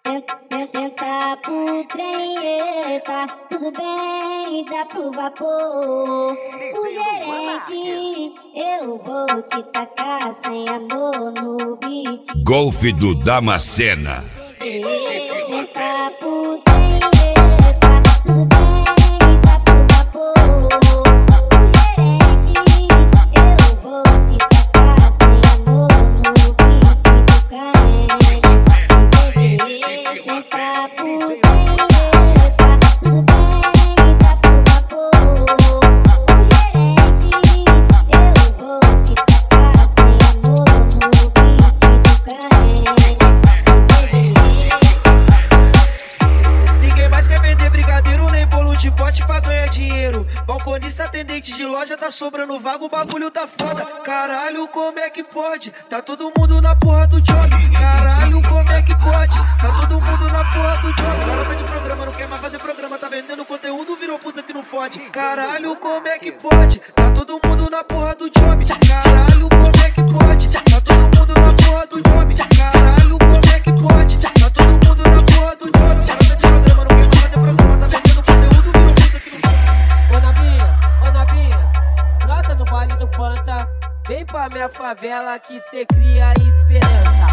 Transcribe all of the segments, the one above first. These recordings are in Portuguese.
Entra pro trem, eita, tudo bem, dá pro vapor. O gerente, eu vou te tacar sem amor no beat. Golfe do Damascena. Entra pro trem, eita, tudo bem, dá pro vapor. O gerente, eu vou te tacar sem amor no beat do carente. Senta pro trem, tudo bem, dá pro vapor. O gerente, eu vou te tacar sem amor no beat do carente. Ninguém mais quer vender brigadeiro nem bolo de pote pra ganhar dinheiro. Balconista, atendente de loja, tá sobrando vaga, o bagulho tá foda. Caralho, como é que pode? Tá todo mundo na porra do job. Caralho, como é que pode? Tá todo mundo na porra do job. Garota de programa, não quer mais fazer programa, tá vendendo conteúdo, virou puta que não fode. Caralho, como é que pode? Tá todo mundo na porra do job. Caralho, como é que pode? Tá todo mundo na porra do job. Caralho, como é que pode? Tá todo mundo na porra do job. Garota de programa, não quer mais fazer programa, tá vendendo conteúdo, virou puta que não fode. Ô Nabinha, brota no baile do Panta. Vem pra minha favela que cê cria esperança.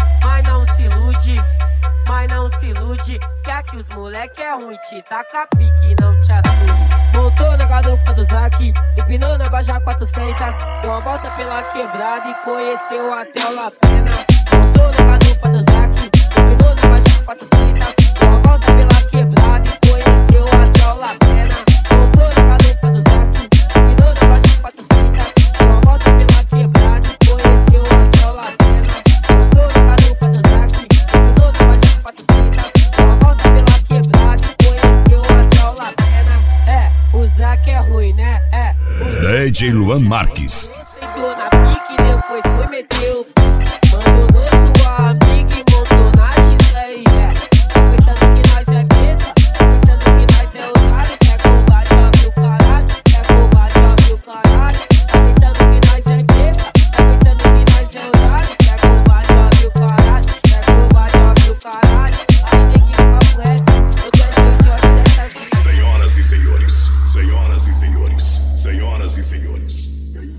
Mas não se ilude, que aqui os moleque é ruim, te taca pique, não te assume. Montou na garupa do Zac, empinou na Baja 400, deu uma volta pela quebrada e conheceu até o La Pena. Montou na garupa do Zac, empinou na Baja 400, deu uma volta pela quebrada e conheceu até o La Pena. Montou na garupa do Zac, empinou na Baja 400, deu uma volta pela quebrada e conheceu até o La Pena. Montou na garupa do Zac, empinou na Baja 400, deu uma volta pela quebrada e conheceu até o La Pena. O Zac é ruim, né? DJ Luan Marques. Sentou na pique, depois foi meteu. Abandonou sua amiga e montou na X-Play, pensando que nós é besta, pensando que nós é otário. Quer combate, abre o caralho, quer combate, abre o caralho. Pensando que nós é besta, pensando que nós é otário. Quer combate, abre o caralho, quer combate, abre o caralho. Aí neguinho papo reto, eu tô cheio de ódio dessa vida. Senhoras e senhores, senhoras e senhores, senhoras e senhores.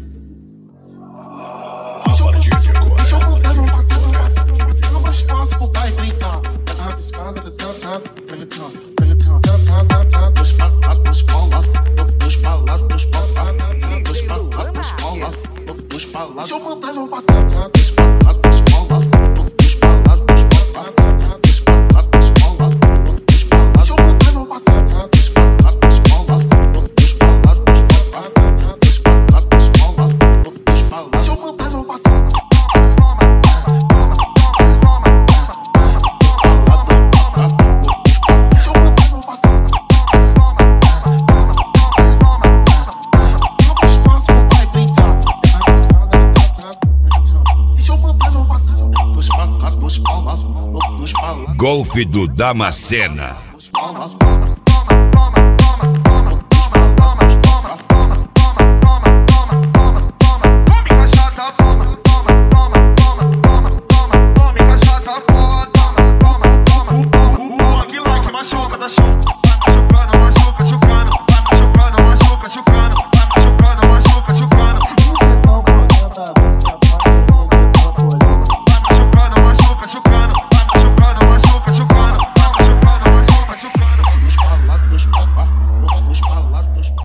A partir de agora. Deixa eu contar no passado, não mais fácil voltar e enfrentar. A piscada do downtown, downtown, dois pra lá, dois pra lá, dois pra lá, dois pra lá, dois pra lá, dois pra lá, dois pra lá. Deixa eu contar no passado, dois pra lá, dois pra lá, dois pra lá, dois pra lá, dois pra lá, dois pra lá, dois pra lá. Deixa eu contar no passado, dois pra lá, dois pra lá, dois pra lá, dois pra lá, dois pra lá, dois pra lá, dois pra lá. Deixa eu contar no passado. Golfe do Damascena. Dois